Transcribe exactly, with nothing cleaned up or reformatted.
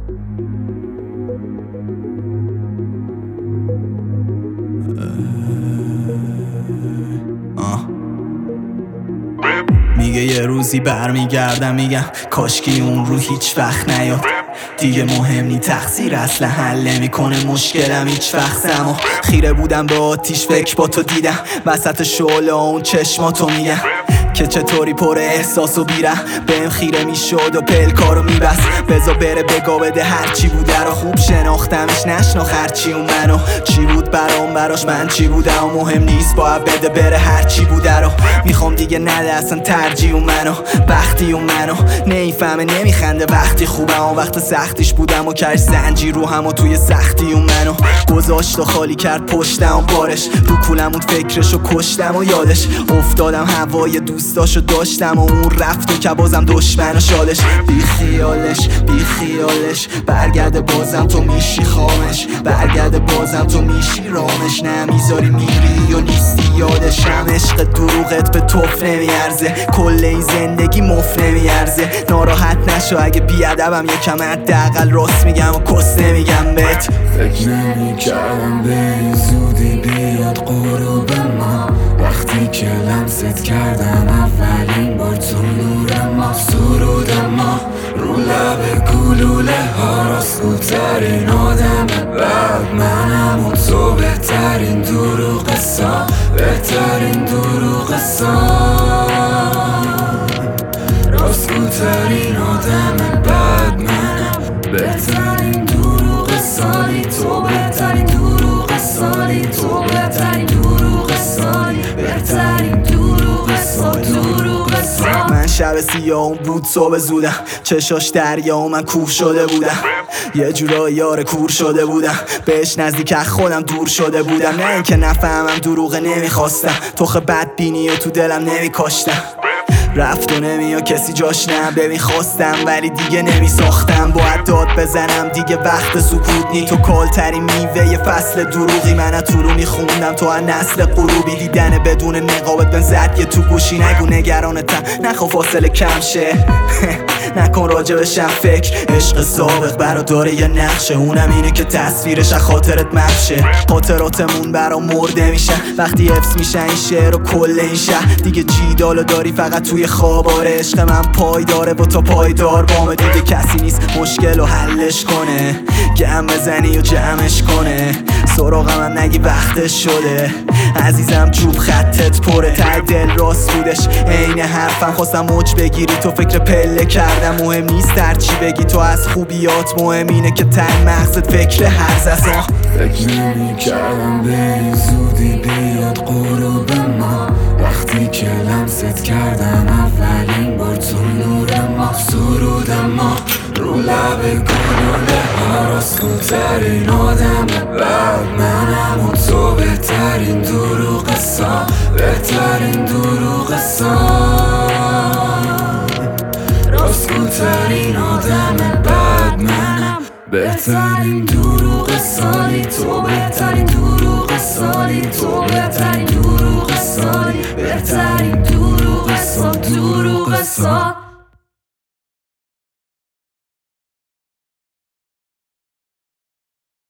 میگه یه روزی برمیگردم، میگم کاشکی اون رو هیچ وقت نیاد. دیگه مهم نی تقصیر اصلا حل نمیکنه مشکلم هیچ وقت. اما خیره بودم به آتیش، فکر با تو دیدم وسط شعله اون چشماتو، میگم که چطوری پر احساس و بیرم بهم خیره میشد و پلکارو میبست. بزا بره بگا بده هرچی بوده رو، خوب شناختمش نشناخ هرچی اون منو. چی بود برام براش من چی بودم و مهم نیست باید بده بره هرچی بوده رو. میخوام دیگه نده اصلا ترجیح اون منو، بختی اون منو نیفهمه نمیخنده وقتی خوبم و وقت سختیش بودم و کرش زنجیر رو هم و توی سختی اون منو گذاشت و خالی کرد پشتم و بارش رو کولم اون فکرشو کشتم و یادش افتادم هوای دوستاشو داشتم و اون رفت و که بازم دشمن و شالش. بی خیالش بی خیالش برگرده بازم تو میشی خامش، برگرده بازم تو میشی رامش. نمیذاری میری و نیستی یادشم، عشق دروغت به توف نمیارزه، کل این زندگی مف نمیارزه. ناراحت نشو اگه بیادبم یکم حداقل راست میگم و کس نمیگم بهت. فکر نمیکردم به این زودی بیاد غروب ما، وقتی که لمست کردم اولین بار تو نور ما. سرود ما رو لب گلوله ها، راستگوترین آدم بعد منم و تو بهترین دروغ سا، بهترین دروغ سا. راستگوترین آدم بعد منم، بهترین دروغ سالی تو، بهترین دروغ سالی تو، بهترین دروغ سالی، بهترین دروغ سالی، دروغ سالی. من شب سیاه اون بود صبح زودم، چشاش دریا و من کوه شده بودم، یه جورایی یار کور شده بودم، بهش نزدیک از خودم دور شده بودم. نه اینکه نفهمم دروغه نمیخواستم، توخ بدبینی و تو دلم نمیکاشتم. رفت و نمیا کسی جاش نه، ببین خواستم ولی دیگه نمیساختم. باید داد بزنم دیگه وقت سکوت نی، تو کالترین میوه یه فصل دروغی. من از تو رو میخوندم تو از نسل غروبی، دیدن بدون نقابت بن زد یه تو گوشی. نگو نگرانتم نخوا فاصله کم شه نکن راجبشم فکر، عشق سابق براداره یه نقشه، اونم اینه که تصویرش از خاطرت مفشه. خاطراتمون برام مرده میشن وقتی حفظ میشن این شعر و کل این شهر. دیگه جیدالو داری فقط توی خواباره، عشق من پایداره و تا پایدار بامه. دیگه کسی نیست مشکل و حلش کنه، گم بزنی و جمعش کنه. سراغم هم نگی وقتش شده عزیزم، چوب خطت پره. ته دل راست بودش عین حرفم، خواستم موج بگیری تو فکر پله کردم. مهم نیست هرچی بگی تو از خوبیات، مهم اینه که تن مغزت فکر هرز است. فکر نمی کردم به این زودی بیاد غروب ما، وقتی که لمست کردم اولین بار تو نور ما. سرود ما رو لب گلوله ها، راستگوترین آدم بعد منم و تو بهترین دروغ سا، بهترین دروغ سا. راستگوترین آدم بعد منم، بهترین دروغ سالی تو، بهترین دروغ سالی تو، بهترین دروغ سالی، بهترین دروغ سا، دروغ سا.